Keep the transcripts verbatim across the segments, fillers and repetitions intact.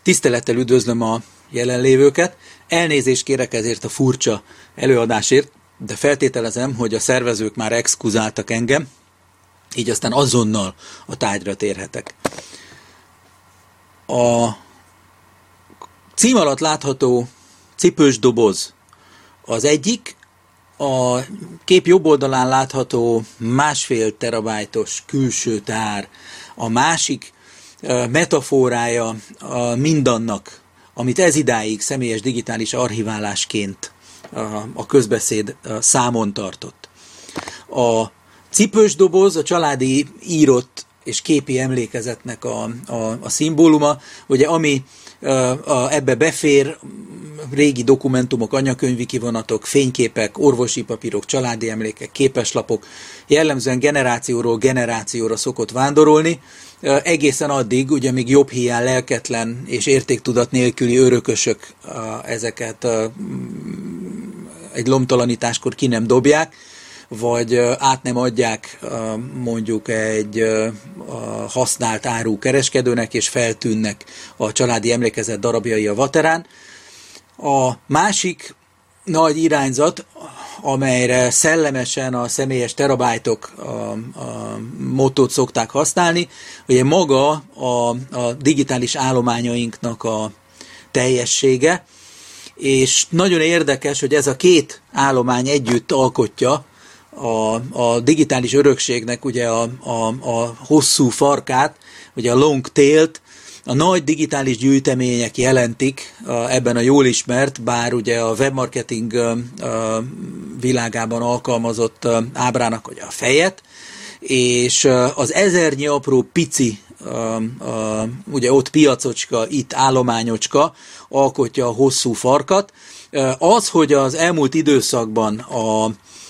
Tisztelettel üdvözlöm a jelenlévőket. Elnézést kérek ezért a furcsa előadásért, de feltételezem, hogy a szervezők már exkuzáltak engem, így aztán azonnal a tárgyra térhetek. A cím alatt látható cipős doboz az egyik, a kép jobb oldalán látható másfél terabájtos külső tár a másik metaforája mindannak, amit ezidáig személyes digitális archiválásként a közbeszéd számon tartott. A cipős doboz a családi írott és képi emlékezetnek a, a, a szimbóluma, ugye ami a, ebbe befér régi dokumentumok, anyakönyvi kivonatok, fényképek, orvosi papírok, családi emlékek, képeslapok, jellemzően generációról generációra szokott vándorolni, egészen addig, ugye még jobb hiány lelketlen és értéktudat nélküli örökösök ezeket egy lomtalanításkor ki nem dobják, vagy át nem adják mondjuk egy használt áru kereskedőnek, és feltűnnek a családi emlékezet darabjai a vaterán. A másik nagy irányzat, amelyre szellemesen a személyes terabájtok a, a mottót szokták használni, ugye maga a, a digitális állományainknak a teljessége, és nagyon érdekes, hogy ez a két állomány együtt alkotja a, a digitális örökségnek ugye a, a, a hosszú farkát, ugye a long tail-t. A nagy digitális gyűjtemények jelentik ebben a jól ismert, bár ugye a webmarketing világában alkalmazott ábrának ugye a fejet, és az ezernyi apró pici, ugye ott piacocska, itt állományocska alkotja a hosszú farkat. Az, hogy az elmúlt időszakban a,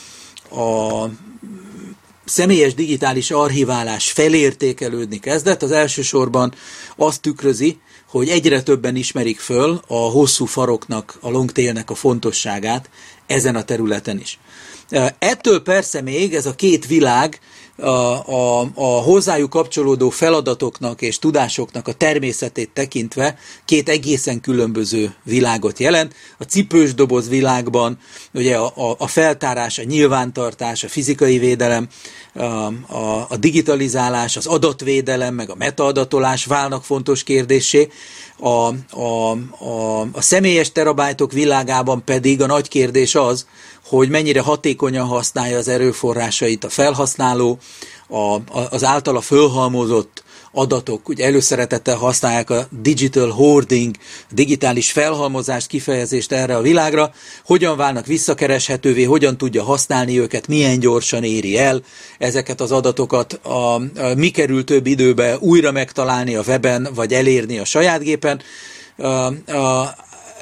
a személyes digitális archiválás felértékelődni kezdett, az elsősorban azt tükrözi, hogy egyre többen ismerik föl a hosszú faroknak, a long tailnek a fontosságát ezen a területen is. Ettől persze még ez a két világ a, a, a hozzájuk kapcsolódó feladatoknak és tudásoknak a természetét tekintve két egészen különböző világot jelent. A cipős doboz világban ugye a, a, a feltárás, a nyilvántartás, a fizikai védelem, a, a, a digitalizálás, az adatvédelem, meg a metaadatolás válnak fontos kérdéssé. A, a, a, a személyes terabájtok világában pedig a nagy kérdés az, hogy mennyire hatékonyan használja az erőforrásait a felhasználó, a, az általa fölhalmozott adatok, ugye előszeretettel használják a digital hoarding, digitális felhalmozást, kifejezést erre a világra, hogyan válnak visszakereshetővé, hogyan tudja használni őket, milyen gyorsan éri el ezeket az adatokat, a, a, mi kerül több időbe újra megtalálni a weben, vagy elérni a saját gépen, a, a,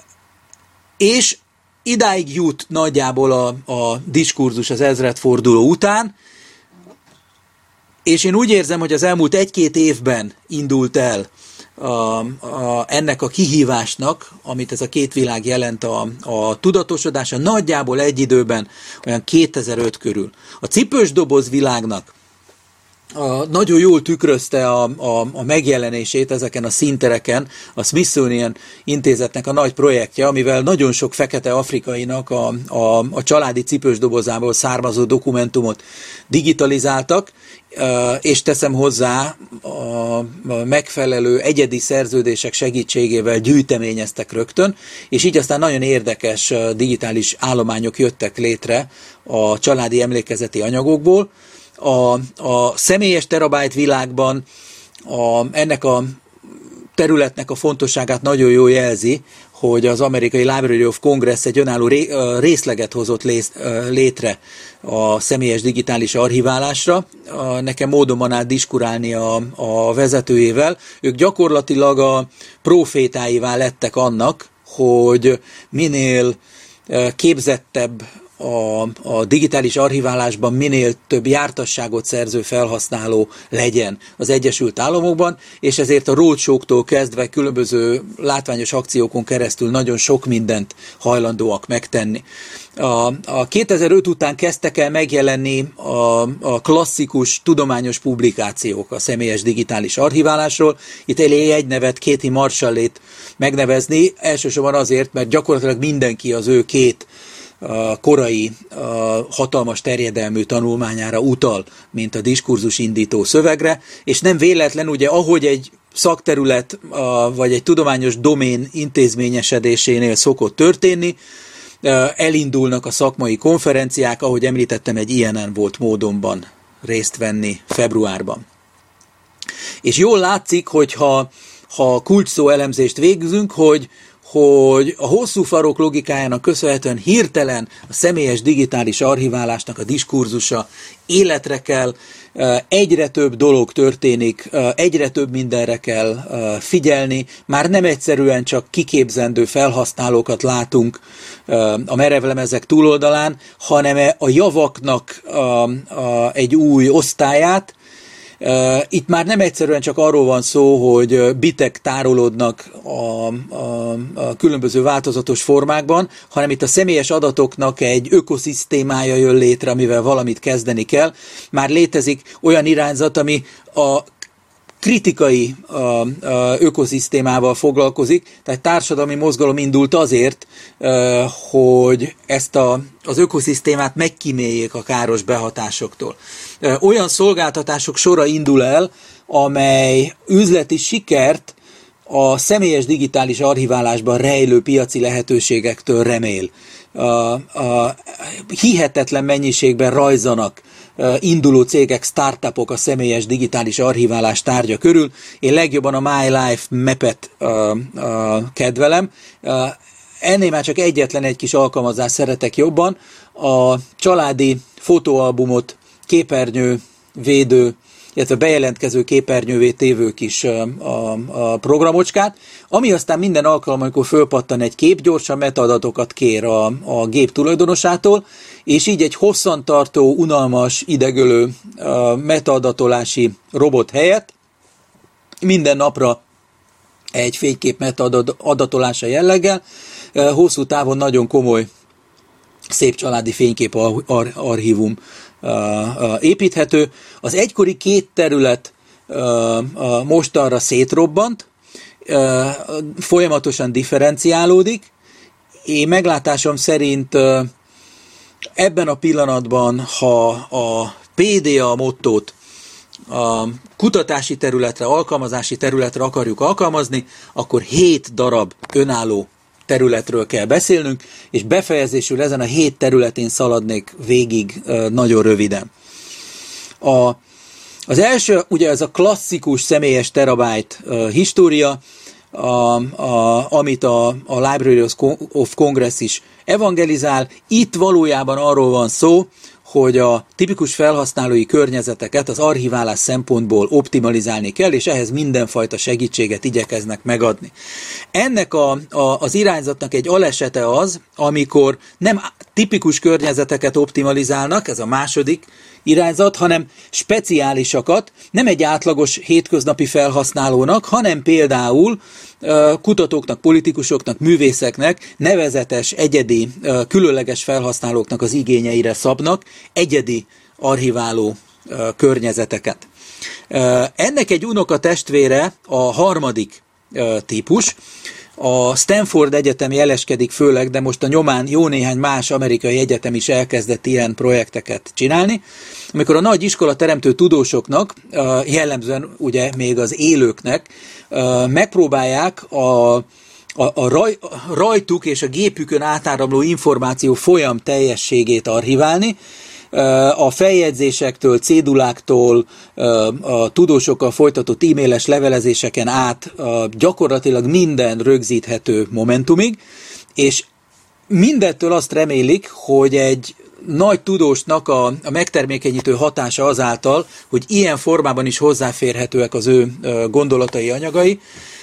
és idáig jut nagyjából a, a diskurzus az ezredforduló után, és én úgy érzem, hogy az elmúlt egy-két évben indult el a, a, ennek a kihívásnak, amit ez a két világ jelent, a, a tudatosodása nagyjából egy időben, olyan kétezer-öt körül. A cipős doboz világnak a, nagyon jól tükrözte a, a, a megjelenését ezeken a színtereken a Smithsonian intézetnek a nagy projektje, amivel nagyon sok fekete afrikainak a, a, a családi cipős dobozából származó dokumentumot digitalizáltak, és teszem hozzá a megfelelő egyedi szerződések segítségével gyűjteményeztek rögtön, és így aztán nagyon érdekes digitális állományok jöttek létre a családi emlékezeti anyagokból. A, a személyes terabájt világban a, ennek a területnek a fontosságát nagyon jól jelzi, hogy az amerikai Library of Congress egy önálló ré, részleget hozott lé, létre a személyes digitális archiválásra. Nekem módon áll diskurálni a, a vezetőjével. Ők gyakorlatilag a profétáivá lettek annak, hogy minél képzettebb a, a digitális archiválásban minél több jártasságot szerző felhasználó legyen az Egyesült Államokban, és ezért a roadshow-tól kezdve különböző látványos akciókon keresztül nagyon sok mindent hajlandóak megtenni. A, a kétezer-öt után kezdtek el megjelenni a, a klasszikus tudományos publikációk a személyes digitális archiválásról. Itt elég egy nevet, Katie Marshallét megnevezni, elsősorban azért, mert gyakorlatilag mindenki az ő két a korai a hatalmas terjedelmű tanulmányára utal, mint a diskurzus indító szövegre, és nem véletlen, ugye, ahogy egy szakterület a, vagy egy tudományos domén intézményesedésénél szokott történni, elindulnak a szakmai konferenciák, ahogy említettem, egy ilyenen volt módonban részt venni februárban. És jól látszik, hogyha ha kulcsszó elemzést végzünk, hogy hogy a hosszú farok logikájának köszönhetően hirtelen a személyes digitális archiválásnak a diskurzusa életre kell, egyre több dolog történik, egyre több mindenre kell figyelni, már nem egyszerűen csak kiképzendő felhasználókat látunk a merevlemezek túloldalán, hanem a javaknak egy új osztályát. Itt már nem egyszerűen csak arról van szó, hogy bitek tárolódnak a, a, a különböző változatos formákban, hanem itt a személyes adatoknak egy ökoszisztémája jön létre, amivel valamit kezdeni kell. Már létezik olyan irányzat, ami a kritikai a, a ökoszisztémával foglalkozik, tehát társadalmi mozgalom indult azért, hogy ezt a, az ökoszisztémát megkíméljék a káros behatásoktól. Olyan szolgáltatások sora indul el, amely üzleti sikert a személyes digitális archiválásban rejlő piaci lehetőségektől remél. A, a, hihetetlen mennyiségben rajzanak induló cégek, startupok a személyes digitális archiválás tárgya körül. Én legjobban a My Life Map-et uh, uh, kedvelem. Uh, ennél már csak egyetlen egy kis alkalmazást szeretek jobban. A családi fotóalbumot képernyő védő, illetve bejelentkező képernyővé tévő kis a, a, a programocskát, ami aztán minden alkalommal, amikor fölpattan egy kép, gyorsan metaadatokat kér a, a gép tulajdonosától, és így egy hosszantartó, unalmas, idegölő a metaadatolási robot helyett minden napra egy fénykép metaadatolása jelleggel, hosszú távon nagyon komoly, szép családi fénykép ar- archívum építhető. Az egykori két terület mostanra szétrobbant, folyamatosan differenciálódik. Én meglátásom szerint ebben a pillanatban, ha a pé dé á mottót a kutatási területre, alkalmazási területre akarjuk alkalmazni, akkor hét darab önálló területről kell beszélnünk, és befejezésül ezen a hét területén szaladnék végig nagyon röviden. A, az első, ugye ez a klasszikus személyes terabyte uh, história, a, a, amit a, a Library of Congress is evangelizál. Itt valójában arról van szó, hogy a tipikus felhasználói környezeteket az archiválás szempontból optimalizálni kell, és ehhez mindenfajta segítséget igyekeznek megadni. Ennek a, a, az irányzatnak egy alesete az, amikor nem tipikus környezeteket optimalizálnak, ez a második irányzat, hanem speciálisakat, nem egy átlagos hétköznapi felhasználónak, hanem például kutatóknak, politikusoknak, művészeknek, nevezetes, egyedi, különleges felhasználóknak az igényeire szabnak egyedi archiváló környezeteket. Ennek egy unoka testvére a harmadik típus. A Stanford Egyetem jeleskedik főleg, de most a nyomán jó néhány más amerikai egyetem is elkezdett ilyen projekteket csinálni, amikor a nagy iskola teremtő tudósoknak, jellemzően ugye még az élőknek megpróbálják a, a, a raj, rajtuk és a gépükön átáramló információ folyam teljességét archiválni, a feljegyzésektől, céduláktól, a tudósokkal folytatott e-mailes levelezéseken át gyakorlatilag minden rögzíthető momentumig, és mindettől azt remélik, hogy egy nagy tudósnak a, a megtermékenyítő hatása azáltal, hogy ilyen formában is hozzáférhetőek az ő gondolatai, anyagai,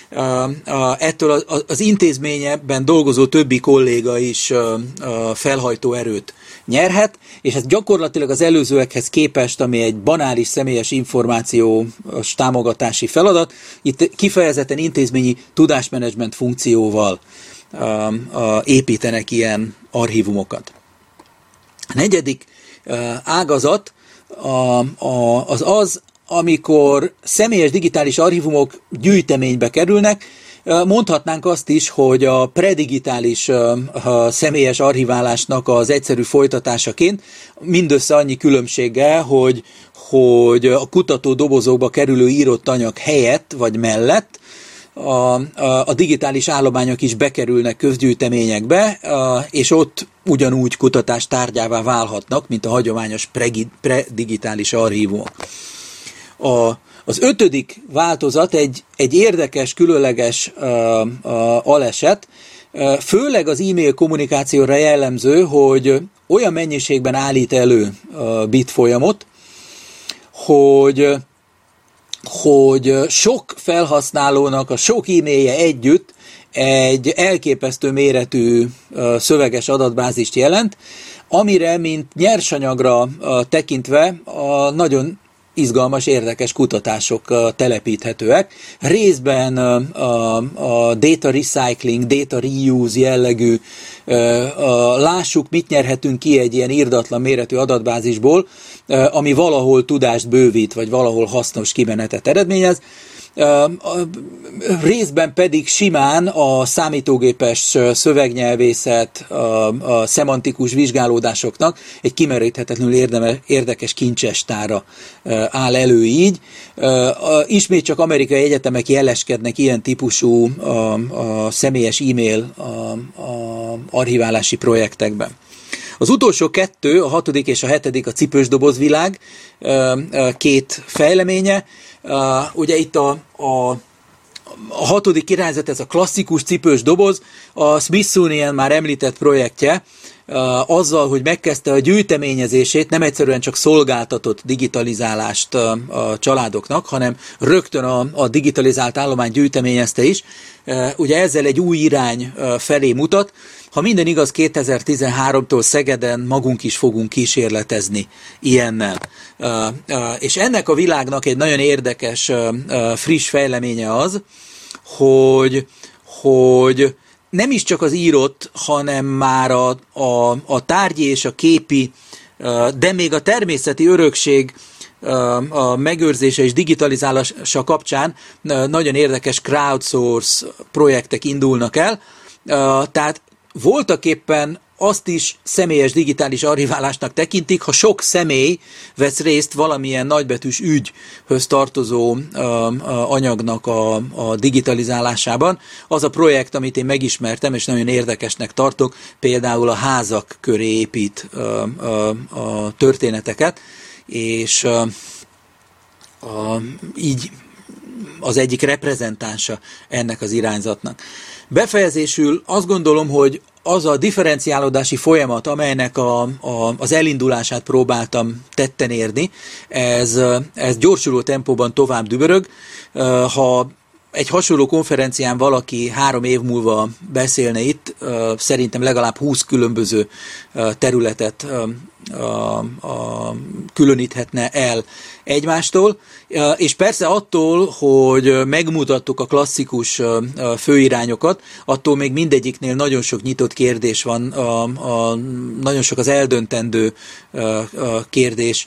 ettől az intézményben dolgozó többi kolléga is felhajtó erőt nyerhet, és ez gyakorlatilag az előzőekhez képest, ami egy banális személyes információs támogatási feladat, itt kifejezetten intézményi tudásmenedzsment funkcióval építenek ilyen archívumokat. A negyedik ágazat az az, amikor személyes digitális archívumok gyűjteménybe kerülnek. Mondhatnánk azt is, hogy a predigitális személyes archiválásnak az egyszerű folytatásaként, mindössze annyi különbséggel, hogy, hogy a kutató dobozokba kerülő írott anyag helyett vagy mellett a, a, a digitális állományok is bekerülnek közgyűjteményekbe, és ott ugyanúgy kutatás tárgyává válhatnak, mint a hagyományos predigitális archívumok. A, az ötödik változat egy, egy érdekes, különleges uh, uh, aleset, uh, főleg az e-mail kommunikációra jellemző, hogy olyan mennyiségben állít elő uh, bit folyamot, hogy, hogy sok felhasználónak a sok e-mailje együtt egy elképesztő méretű uh, szöveges adatbázist jelent, amire, mint nyersanyagra uh, tekintve a nagyon izgalmas, érdekes kutatások telepíthetőek. Részben a, a data recycling, data reuse jellegű, lássuk, mit nyerhetünk ki egy ilyen irdatlan méretű adatbázisból, ami valahol tudást bővít, vagy valahol hasznos kimenetet eredményez. Részben pedig simán a számítógépes szövegnyelvészet, a, a szemantikus vizsgálódásoknak egy kimeríthetetlenül érdeme, érdekes kincsestára áll elő így. Ismét csak amerikai egyetemek jeleskednek ilyen típusú a, a személyes e-mail a, a archiválási projektekben. Az utolsó kettő, a hatodik és a hetedik a cipős dobozvilág két fejleménye. Uh, ugye itt a, a, a hatodik irányzat, ez a klasszikus cipős doboz, a Smithsonian már említett projektje, uh, azzal, hogy megkezdte a gyűjteményezését, nem egyszerűen csak szolgáltatott digitalizálást uh, a családoknak, hanem rögtön a, a digitalizált állomány gyűjteményezte is. Uh, ugye ezzel egy új irány uh, felé mutat. Ha minden igaz, kétezer-tizenháromtól Szegeden magunk is fogunk kísérletezni ilyennel. És ennek a világnak egy nagyon érdekes, friss fejleménye az, hogy, hogy nem is csak az írott, hanem már a, a, a tárgyi és a képi, de még a természeti örökség a megőrzése és digitalizálása kapcsán nagyon érdekes crowdsource projektek indulnak el. Tehát voltaképpen azt is személyes digitális archiválásnak tekintik, ha sok személy vesz részt valamilyen nagybetűs ügyhöz tartozó uh, uh, anyagnak a, a digitalizálásában. Az a projekt, amit én megismertem, és nagyon érdekesnek tartok, például a házak köré épít uh, uh, a történeteket, és uh, uh, így az egyik reprezentánsa ennek az irányzatnak. Befejezésül azt gondolom, hogy az a differenciálódási folyamat, amelynek a, a, az elindulását próbáltam tetten érni, ez, ez gyorsuló tempóban tovább dübörög. Ha egy hasonló konferencián valaki három év múlva beszélne itt, szerintem legalább húsz különböző területet a, a, különíthetne el egymástól, és persze attól, hogy megmutattuk a klasszikus főirányokat, attól még mindegyiknél nagyon sok nyitott kérdés van, a, a, nagyon sok az eldöntendő kérdés.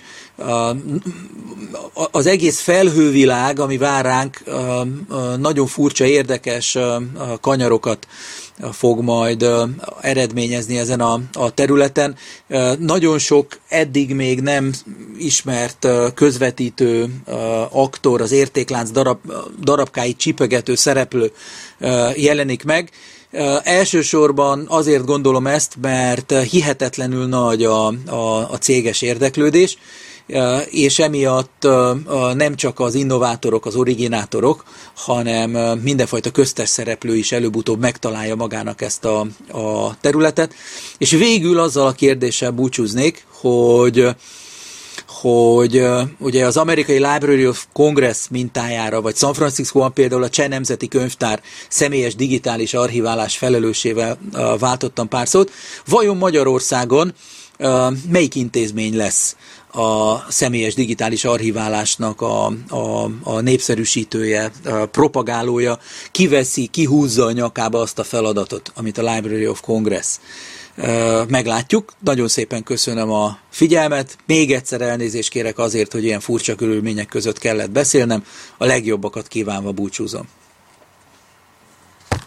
Az egész felhővilág, ami vár ránk, nagyon furcsa, érdekes kanyarokat fog majd eredményezni ezen a, a területen. Nagyon sok eddig még nem ismert közvetítő aktor, az értéklánc darab, darabkáit csipögető szereplő jelenik meg. Elsősorban azért gondolom ezt, mert hihetetlenül nagy a, a, a céges érdeklődés, és emiatt nem csak az innovátorok, az originátorok, hanem mindenfajta köztes szereplő is előbb-utóbb megtalálja magának ezt a, a területet. És végül azzal a kérdéssel búcsúznék, hogy, hogy ugye az amerikai Library of Congress mintájára, vagy San Franciscoban például a Cseh Nemzeti Könyvtár személyes digitális archiválás felelősével váltottam pár szót. Vajon Magyarországon melyik intézmény lesz a személyes digitális archiválásnak a, a, a népszerűsítője, a propagálója, kiveszi, kihúzza a nyakába azt a feladatot, amit a Library of Congress. Meglátjuk. Nagyon szépen köszönöm a figyelmet. Még egyszer elnézést kérek azért, hogy ilyen furcsa körülmények között kellett beszélnem. A legjobbakat kívánva búcsúzom.